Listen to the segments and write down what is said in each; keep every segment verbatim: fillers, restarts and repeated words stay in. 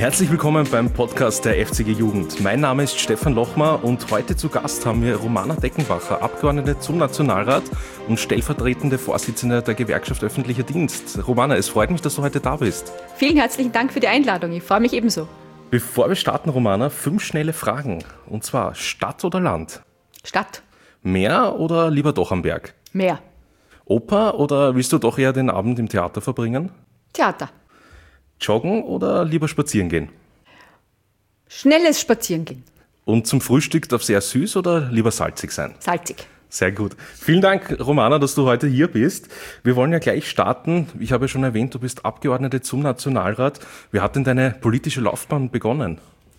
Herzlich willkommen beim Podcast der F C G Jugend. Mein Name ist Stefan Lochmar und heute zu Gast haben wir Romana Deckenbacher, Abgeordnete zum Nationalrat und stellvertretende Vorsitzende der Gewerkschaft Öffentlicher Dienst. Romana, es freut mich, dass du heute da bist. Vielen herzlichen Dank für die Einladung. Ich freue mich ebenso. Bevor wir starten, Romana, fünf schnelle Fragen. Und zwar Stadt oder Land? Stadt. Meer oder lieber doch am Berg? Meer. Oper oder willst du doch eher den Abend im Theater verbringen? Theater. Joggen oder lieber spazieren gehen? Schnelles Spazierengehen. Und zum Frühstück darf es eher süß oder lieber salzig sein? Salzig. Sehr gut. Vielen Dank, Romana, dass du heute hier bist. Wir wollen ja gleich starten. Ich habe ja schon erwähnt, du bist Abgeordnete zum Nationalrat. Wie hat denn deine politische Laufbahn begonnen?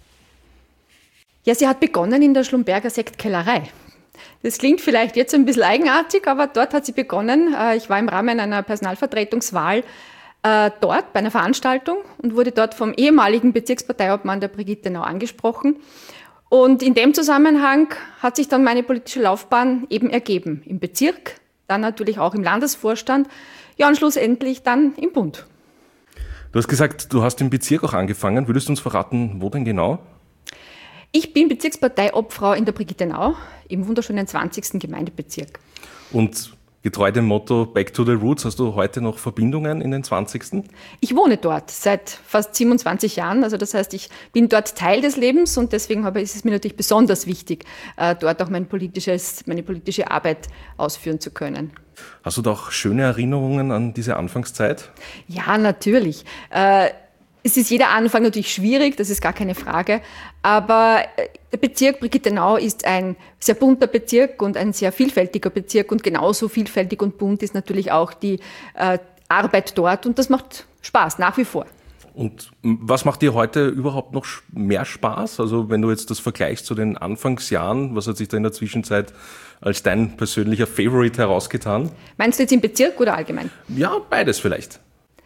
Ja, sie hat begonnen in der Schlumberger Sektkellerei. Das klingt vielleicht jetzt ein bisschen eigenartig, aber dort hat sie begonnen. Ich war im Rahmen einer Personalvertretungswahl dort bei einer Veranstaltung und wurde dort vom ehemaligen Bezirksparteiobmann der Brigitte Nau angesprochen. Und in dem Zusammenhang hat sich dann meine politische Laufbahn eben ergeben. Im Bezirk, dann natürlich auch im Landesvorstand, ja und schlussendlich dann im Bund. Du hast gesagt, du hast im Bezirk auch angefangen. Würdest du uns verraten, wo denn genau? Ich bin Bezirksparteiobfrau in der Brigitte Nau im wunderschönen zwanzigsten Gemeindebezirk. Und getreu dem Motto Back to the Roots, hast du heute noch Verbindungen in den zwanzigsten? Ich wohne dort seit fast siebenundzwanzig Jahren. Also das heißt, ich bin dort Teil des Lebens und deswegen habe, ist es mir natürlich besonders wichtig, dort auch mein politisches, meine politische Arbeit ausführen zu können. Hast du da auch schöne Erinnerungen an diese Anfangszeit? Ja, natürlich. Es ist jeder Anfang natürlich schwierig, das ist gar keine Frage. Aber der Bezirk Brigitte Nau ist ein sehr bunter Bezirk und ein sehr vielfältiger Bezirk. Und genauso vielfältig und bunt ist natürlich auch die äh, Arbeit dort. Und das macht Spaß, nach wie vor. Und was macht dir heute überhaupt noch mehr Spaß? Also wenn du jetzt das vergleichst zu den Anfangsjahren, was hat sich da in der Zwischenzeit als dein persönlicher Favorite herausgetan? Meinst du jetzt im Bezirk oder allgemein? Ja, beides vielleicht.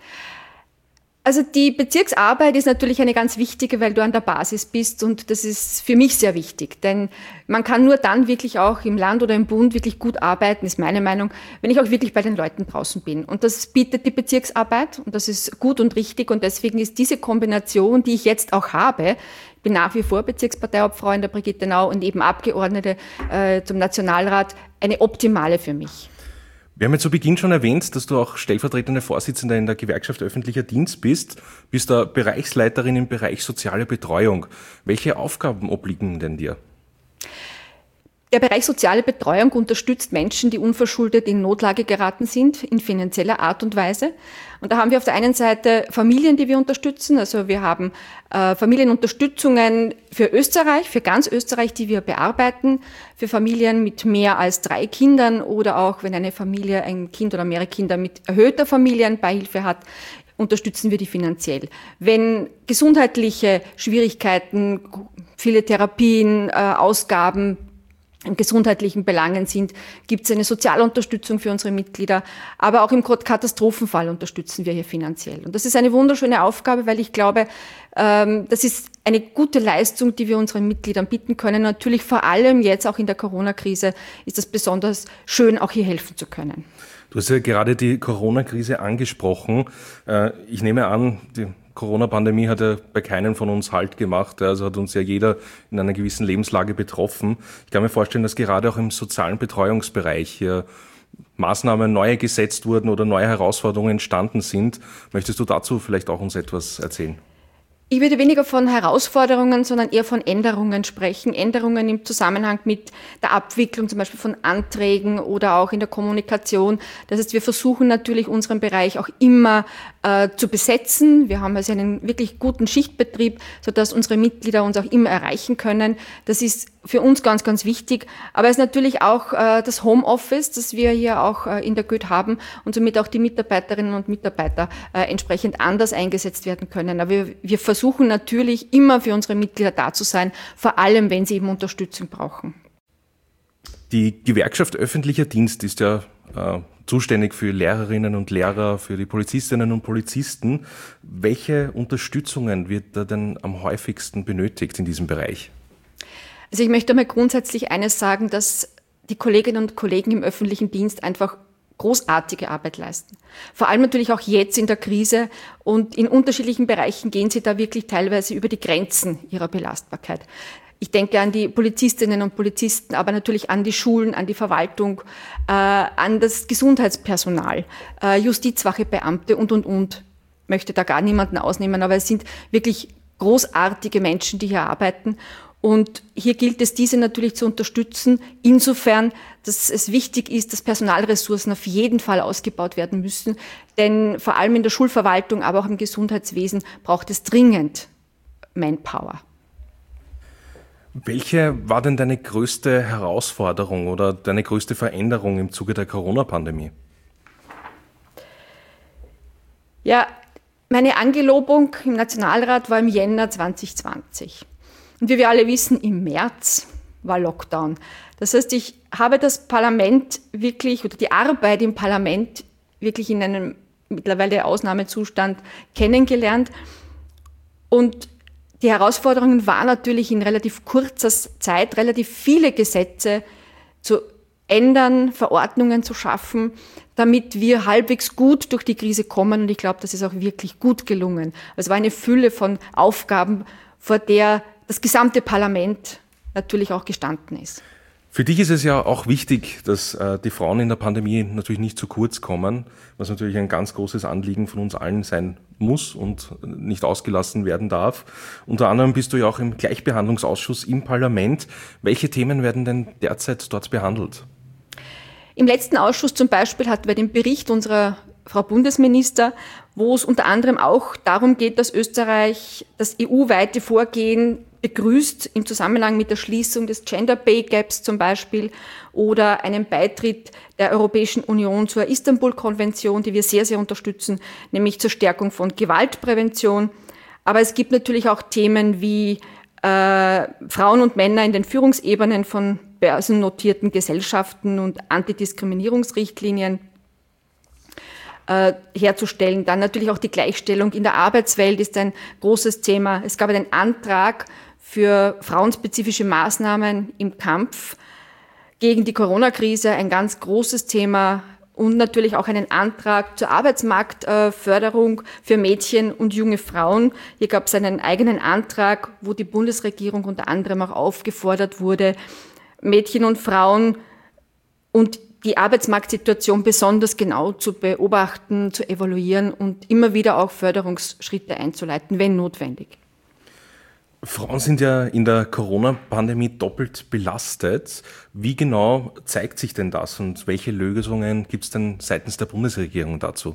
Also die Bezirksarbeit ist natürlich eine ganz wichtige, weil du an der Basis bist und das ist für mich sehr wichtig, denn man kann nur dann wirklich auch im Land oder im Bund wirklich gut arbeiten, ist meine Meinung, wenn ich auch wirklich bei den Leuten draußen bin. Und das bietet die Bezirksarbeit und das ist gut und richtig und deswegen ist diese Kombination, die ich jetzt auch habe, ich bin nach wie vor Bezirksparteiobfrau in der Brigitte Nau und eben Abgeordnete äh, zum Nationalrat, eine optimale für mich. Wir haben ja zu Beginn schon erwähnt, dass du auch stellvertretende Vorsitzende in der Gewerkschaft Öffentlicher Dienst bist, bist da Bereichsleiterin im Bereich soziale Betreuung. Welche Aufgaben obliegen denn dir? Der Bereich soziale Betreuung unterstützt Menschen, die unverschuldet in Notlage geraten sind, in finanzieller Art und Weise. Und da haben wir auf der einen Seite Familien, die wir unterstützen. Also wir haben äh, Familienunterstützungen für Österreich, für ganz Österreich, die wir bearbeiten, für Familien mit mehr als drei Kindern oder auch, wenn eine Familie ein Kind oder mehrere Kinder mit erhöhter Familienbeihilfe hat, unterstützen wir die finanziell. Wenn gesundheitliche Schwierigkeiten, viele Therapien, äh, Ausgaben, in gesundheitlichen Belangen sind, gibt es eine Sozialunterstützung für unsere Mitglieder, aber auch im Katastrophenfall unterstützen wir hier finanziell. Und das ist eine wunderschöne Aufgabe, weil ich glaube, ähm, das ist eine gute Leistung, die wir unseren Mitgliedern bieten können. Natürlich vor allem jetzt auch in der Corona-Krise ist es besonders schön, auch hier helfen zu können. Du hast ja gerade die Corona-Krise angesprochen. Ich nehme an, die Corona-Pandemie hat ja bei keinem von uns Halt gemacht. Also hat uns ja jeder in einer gewissen Lebenslage betroffen. Ich kann mir vorstellen, dass gerade auch im sozialen Betreuungsbereich hier Maßnahmen neu gesetzt wurden oder neue Herausforderungen entstanden sind. Möchtest du dazu vielleicht auch uns etwas erzählen? Ich würde weniger von Herausforderungen, sondern eher von Änderungen sprechen. Änderungen im Zusammenhang mit der Abwicklung zum Beispiel von Anträgen oder auch in der Kommunikation. Das heißt, wir versuchen natürlich unseren Bereich auch immer äh, zu besetzen. Wir haben also einen wirklich guten Schichtbetrieb, sodass unsere Mitglieder uns auch immer erreichen können. Das ist für uns ganz, ganz wichtig. Aber es ist natürlich auch äh, das Homeoffice, das wir hier auch äh, in der Goethe haben und somit auch die Mitarbeiterinnen und Mitarbeiter äh, entsprechend anders eingesetzt werden können. Aber wir, wir versuchen natürlich immer für unsere Mitglieder da zu sein, vor allem wenn sie eben Unterstützung brauchen. Die Gewerkschaft Öffentlicher Dienst ist ja äh, zuständig für Lehrerinnen und Lehrer, für die Polizistinnen und Polizisten. Welche Unterstützungen wird da denn am häufigsten benötigt in diesem Bereich? Also ich möchte mal grundsätzlich eines sagen, dass die Kolleginnen und Kollegen im öffentlichen Dienst einfach großartige Arbeit leisten. Vor allem natürlich auch jetzt in der Krise und in unterschiedlichen Bereichen gehen sie da wirklich teilweise über die Grenzen ihrer Belastbarkeit. Ich denke an die Polizistinnen und Polizisten, aber natürlich an die Schulen, an die Verwaltung, äh, an das Gesundheitspersonal, äh, Justizwachebeamte und, und, und. Ich möchte da gar niemanden ausnehmen, aber es sind wirklich großartige Menschen, die hier arbeiten. Und hier gilt es, diese natürlich zu unterstützen, insofern, dass es wichtig ist, dass Personalressourcen auf jeden Fall ausgebaut werden müssen. Denn vor allem in der Schulverwaltung, aber auch im Gesundheitswesen braucht es dringend Manpower. Welche war denn deine größte Herausforderung oder deine größte Veränderung im Zuge der Corona-Pandemie? Ja, meine Angelobung im Nationalrat war im Jänner zwanzig zwanzig. Und wie wir alle wissen, im März war Lockdown. Das heißt, ich habe das Parlament wirklich oder die Arbeit im Parlament wirklich in einem mittlerweile Ausnahmezustand kennengelernt. Und die Herausforderungen waren natürlich in relativ kurzer Zeit, relativ viele Gesetze zu ändern, Verordnungen zu schaffen, damit wir halbwegs gut durch die Krise kommen. Und ich glaube, das ist auch wirklich gut gelungen. Es war eine Fülle von Aufgaben, vor der das gesamte Parlament natürlich auch gestanden ist. Für dich ist es ja auch wichtig, dass äh, die Frauen in der Pandemie natürlich nicht zu kurz kommen, was natürlich ein ganz großes Anliegen von uns allen sein muss und nicht ausgelassen werden darf. Unter anderem bist du ja auch im Gleichbehandlungsausschuss im Parlament. Welche Themen werden denn derzeit dort behandelt? Im letzten Ausschuss zum Beispiel hatten wir den Bericht unserer Frau Bundesminister, wo es unter anderem auch darum geht, dass Österreich das E U-weite Vorgehen begrüßt im Zusammenhang mit der Schließung des Gender Pay Gaps zum Beispiel oder einem Beitritt der Europäischen Union zur Istanbul-Konvention, die wir sehr, sehr unterstützen, nämlich zur Stärkung von Gewaltprävention. Aber es gibt natürlich auch Themen wie äh, Frauen und Männer in den Führungsebenen von börsennotierten Gesellschaften und Antidiskriminierungsrichtlinien herzustellen. Dann natürlich auch die Gleichstellung in der Arbeitswelt ist ein großes Thema. Es gab einen Antrag für frauenspezifische Maßnahmen im Kampf gegen die Corona-Krise, ein ganz großes Thema und natürlich auch einen Antrag zur Arbeitsmarktförderung für Mädchen und junge Frauen. Hier gab es einen eigenen Antrag, wo die Bundesregierung unter anderem auch aufgefordert wurde, Mädchen und Frauen und die Arbeitsmarktsituation besonders genau zu beobachten, zu evaluieren und immer wieder auch Förderungsschritte einzuleiten, wenn notwendig. Frauen sind ja in der Corona-Pandemie doppelt belastet. Wie genau zeigt sich denn das und welche Lösungen gibt es denn seitens der Bundesregierung dazu?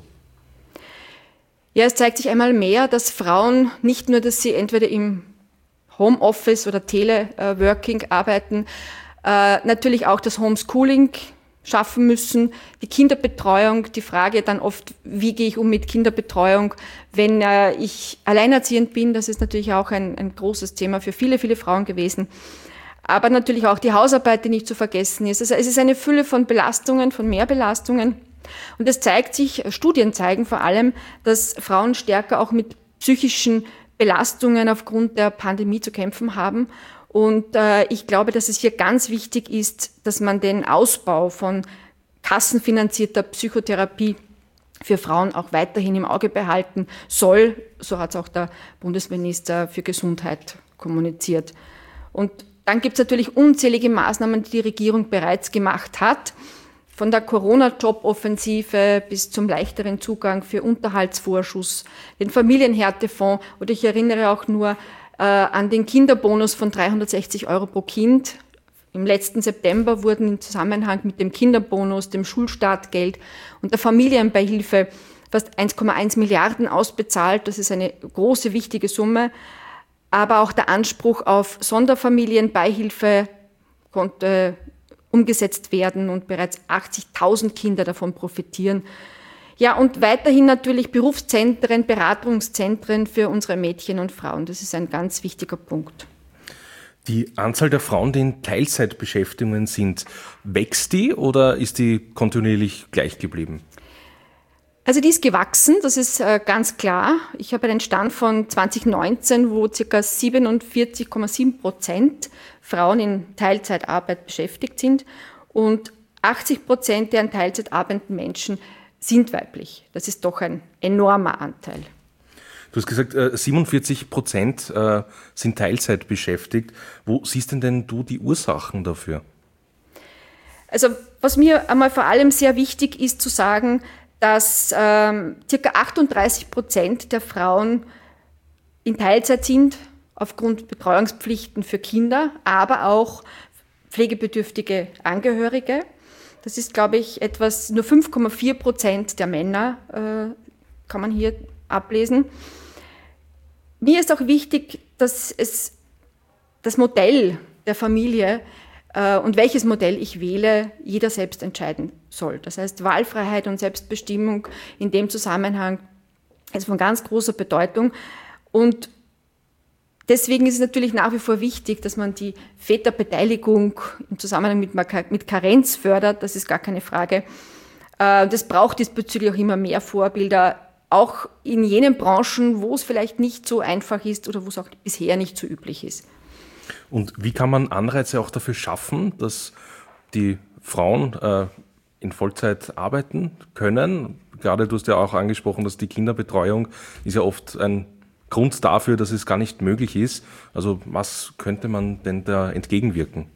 Ja, es zeigt sich einmal mehr, dass Frauen nicht nur, dass sie entweder im Homeoffice oder Teleworking arbeiten, äh, natürlich auch das Homeschooling schaffen müssen, die Kinderbetreuung, die Frage dann oft, wie gehe ich um mit Kinderbetreuung, wenn äh, ich alleinerziehend bin, das ist natürlich auch ein, ein großes Thema für viele, viele Frauen gewesen. Aber natürlich auch die Hausarbeit, die nicht zu vergessen ist. Also es ist eine Fülle von Belastungen, von Mehrbelastungen. Und es zeigt sich, Studien zeigen vor allem, dass Frauen stärker auch mit psychischen Belastungen aufgrund der Pandemie zu kämpfen haben. Und äh, ich glaube, dass es hier ganz wichtig ist, dass man den Ausbau von kassenfinanzierter Psychotherapie für Frauen auch weiterhin im Auge behalten soll. So hat es auch der Bundesminister für Gesundheit kommuniziert. Und dann gibt es natürlich unzählige Maßnahmen, die die Regierung bereits gemacht hat. Von der Corona-Job-Offensive bis zum leichteren Zugang für Unterhaltsvorschuss, den Familienhärtefonds. Oder ich erinnere auch nur äh, an den Kinderbonus von dreihundertsechzig Euro pro Kind. Im letzten September wurden im Zusammenhang mit dem Kinderbonus, dem Schulstartgeld und der Familienbeihilfe fast eins Komma eins Milliarden ausbezahlt. Das ist eine große, wichtige Summe. Aber auch der Anspruch auf Sonderfamilienbeihilfe konnte umgesetzt werden und bereits achtzigtausend Kinder davon profitieren. Ja, und weiterhin natürlich Berufszentren, Beratungszentren für unsere Mädchen und Frauen. Das ist ein ganz wichtiger Punkt. Die Anzahl der Frauen, die in Teilzeitbeschäftigungen sind, wächst die oder ist die kontinuierlich gleich geblieben? Also die ist gewachsen, das ist äh, ganz klar. Ich habe einen Stand von zwanzig neunzehn, wo ca. siebenundvierzig Komma sieben Prozent Frauen in Teilzeitarbeit beschäftigt sind und achtzig Prozent der in Teilzeit arbeitenden Menschen sind weiblich. Das ist doch ein enormer Anteil. Du hast gesagt, siebenundvierzig Prozent sind Teilzeit beschäftigt. Wo siehst denn, denn du die Ursachen dafür? Also was mir einmal vor allem sehr wichtig ist zu sagen, dass ähm, ca. achtunddreißig Prozent der Frauen in Teilzeit sind, aufgrund Betreuungspflichten für Kinder, aber auch pflegebedürftige Angehörige. Das ist, glaube ich, etwas, nur fünf Komma vier Prozent der Männer äh, kann man hier ablesen. Mir ist auch wichtig, dass es das Modell der Familie äh, und welches Modell ich wähle, jeder selbst entscheiden soll. Das heißt, Wahlfreiheit und Selbstbestimmung in dem Zusammenhang ist von ganz großer Bedeutung. Und deswegen ist es natürlich nach wie vor wichtig, dass man die Väterbeteiligung im Zusammenhang mit, mit Karenz fördert. Das ist gar keine Frage. Äh, das braucht diesbezüglich auch immer mehr Vorbilder, auch in jenen Branchen, wo es vielleicht nicht so einfach ist oder wo es auch bisher nicht so üblich ist. Und wie kann man Anreize auch dafür schaffen, dass die Frauen äh, in Vollzeit arbeiten können? Gerade du hast ja auch angesprochen, dass die Kinderbetreuung ist ja oft ein Grund dafür, dass es gar nicht möglich ist. Also was könnte man denn da entgegenwirken?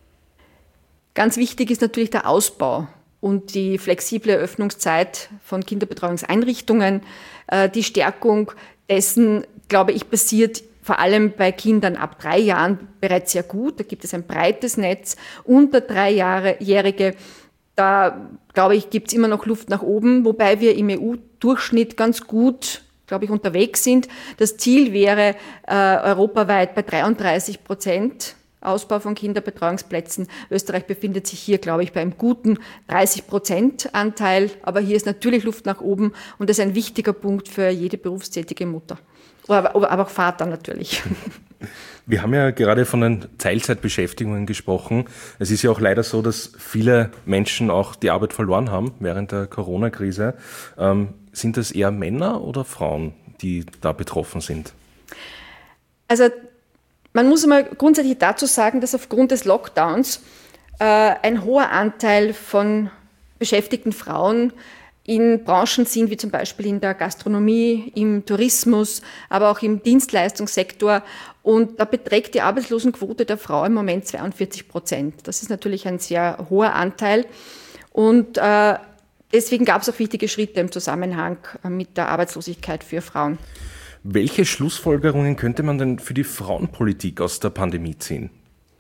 Ganz wichtig ist natürlich der Ausbau und die flexible Öffnungszeit von Kinderbetreuungseinrichtungen. Die Stärkung dessen, glaube ich, passiert vor allem bei Kindern ab drei Jahren bereits sehr gut. Da gibt es ein breites Netz. Unter Dreijährige, da, glaube ich, gibt es immer noch Luft nach oben, wobei wir im E U-Durchschnitt ganz gut, glaube ich, unterwegs sind. Das Ziel wäre äh, europaweit bei dreiunddreißig Prozent Ausbau von Kinderbetreuungsplätzen. Österreich befindet sich hier, glaube ich, bei einem guten dreißig Prozent Anteil. Aber hier ist natürlich Luft nach oben und das ist ein wichtiger Punkt für jede berufstätige Mutter. Aber, aber auch Vater natürlich. Wir haben ja gerade von den Teilzeitbeschäftigungen gesprochen. Es ist ja auch leider so, dass viele Menschen auch die Arbeit verloren haben während der Corona-Krise. Ähm, sind das eher Männer oder Frauen, die da betroffen sind? Also man muss einmal grundsätzlich dazu sagen, dass aufgrund des Lockdowns äh, ein hoher Anteil von beschäftigten Frauen in Branchen sind, wie zum Beispiel in der Gastronomie, im Tourismus, aber auch im Dienstleistungssektor. Und da beträgt die Arbeitslosenquote der Frau im Moment zweiundvierzig Prozent. Das ist natürlich ein sehr hoher Anteil. Und äh, deswegen gab es auch wichtige Schritte im Zusammenhang mit der Arbeitslosigkeit für Frauen. Welche Schlussfolgerungen könnte man denn für die Frauenpolitik aus der Pandemie ziehen?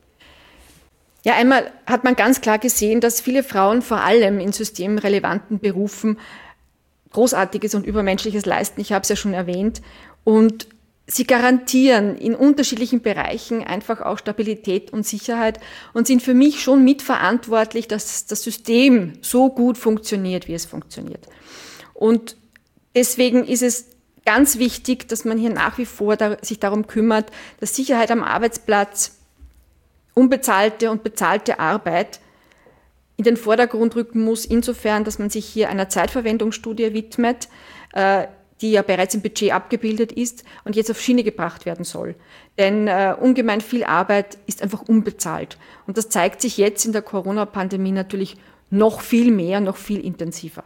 Ja, einmal hat man ganz klar gesehen, dass viele Frauen vor allem in systemrelevanten Berufen Großartiges und Übermenschliches leisten. Ich habe es ja schon erwähnt. Und sie garantieren in unterschiedlichen Bereichen einfach auch Stabilität und Sicherheit und sind für mich schon mitverantwortlich, dass das System so gut funktioniert, wie es funktioniert. Und deswegen ist es ganz wichtig, dass man hier nach wie vor da, sich darum kümmert, dass Sicherheit am Arbeitsplatz, unbezahlte und bezahlte Arbeit in den Vordergrund rücken muss, insofern, dass man sich hier einer Zeitverwendungsstudie widmet, äh, die ja bereits im Budget abgebildet ist und jetzt auf Schiene gebracht werden soll. Denn äh, ungemein viel Arbeit ist einfach unbezahlt. Und das zeigt sich jetzt in der Corona-Pandemie natürlich noch viel mehr, noch viel intensiver.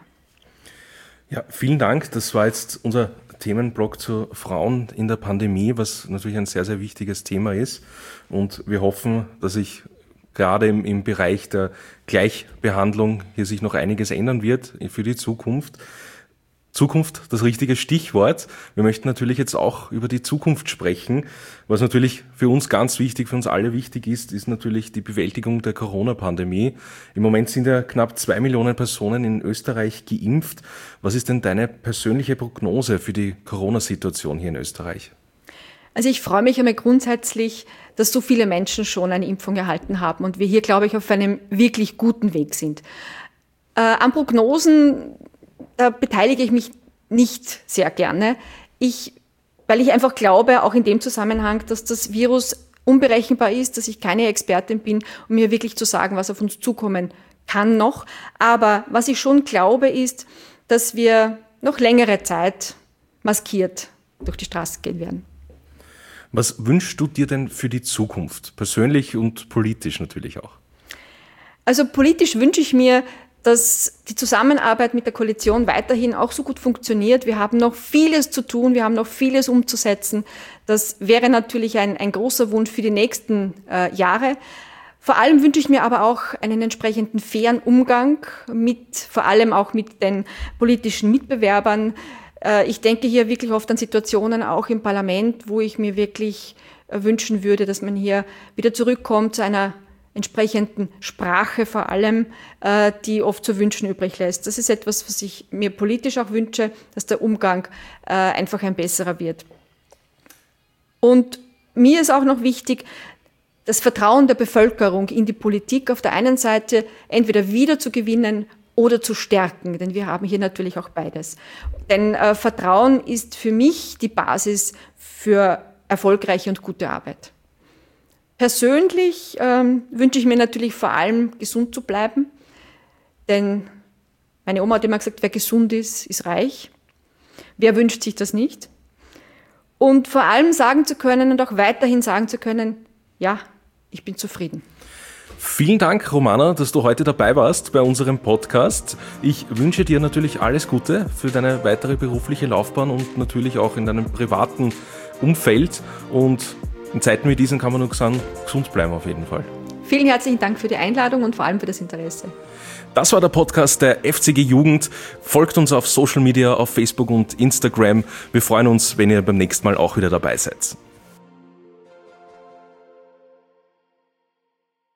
Ja, vielen Dank. Das war jetzt unser Themenblock zu Frauen in der Pandemie, was natürlich ein sehr, sehr wichtiges Thema ist. Und wir hoffen, dass sich gerade im, im Bereich der Gleichbehandlung hier sich noch einiges ändern wird für die Zukunft. Zukunft, das richtige Stichwort. Wir möchten natürlich jetzt auch über die Zukunft sprechen. Was natürlich für uns ganz wichtig, für uns alle wichtig ist, ist natürlich die Bewältigung der Corona-Pandemie. Im Moment sind ja knapp zwei Millionen Personen in Österreich geimpft. Was ist denn deine persönliche Prognose für die Corona-Situation hier in Österreich? Also ich freue mich einmal grundsätzlich, dass so viele Menschen schon eine Impfung erhalten haben und wir hier, glaube ich, auf einem wirklich guten Weg sind. Äh, an Prognosen, da beteilige ich mich nicht sehr gerne, ich, weil ich einfach glaube, auch in dem Zusammenhang, dass das Virus unberechenbar ist, dass ich keine Expertin bin, um mir wirklich zu sagen, was auf uns zukommen kann noch. Aber was ich schon glaube, ist, dass wir noch längere Zeit maskiert durch die Straße gehen werden. Was wünschst du dir denn für die Zukunft, persönlich und politisch natürlich auch? Also politisch wünsche ich mir, dass die Zusammenarbeit mit der Koalition weiterhin auch so gut funktioniert. Wir haben noch vieles zu tun, wir haben noch vieles umzusetzen. Das wäre natürlich ein, ein großer Wunsch für die nächsten äh, Jahre. Vor allem wünsche ich mir aber auch einen entsprechenden fairen Umgang mit, vor allem auch mit den politischen Mitbewerbern. Äh, ich denke hier wirklich oft an Situationen auch im Parlament, wo ich mir wirklich äh, wünschen würde, dass man hier wieder zurückkommt zu einer entsprechenden Sprache vor allem, äh, die oft zu wünschen übrig lässt. Das ist etwas, was ich mir politisch auch wünsche, dass der Umgang äh, einfach ein besserer wird. Und mir ist auch noch wichtig, das Vertrauen der Bevölkerung in die Politik auf der einen Seite entweder wieder zu gewinnen oder zu stärken, denn wir haben hier natürlich auch beides. Denn äh, Vertrauen ist für mich die Basis für erfolgreiche und gute Arbeit. Persönlich ähm, wünsche ich mir natürlich vor allem, gesund zu bleiben, denn meine Oma hat immer gesagt, wer gesund ist, ist reich. Wer wünscht sich das nicht? Und vor allem sagen zu können und auch weiterhin sagen zu können, ja, ich bin zufrieden. Vielen Dank, Romana, dass du heute dabei warst bei unserem Podcast. Ich wünsche dir natürlich alles Gute für deine weitere berufliche Laufbahn und natürlich auch in deinem privaten Umfeld. Und in Zeiten wie diesen kann man nur sagen, gesund bleiben auf jeden Fall. Vielen herzlichen Dank für die Einladung und vor allem für das Interesse. Das war der Podcast der F C G Jugend. Folgt uns auf Social Media, auf Facebook und Instagram. Wir freuen uns, wenn ihr beim nächsten Mal auch wieder dabei seid.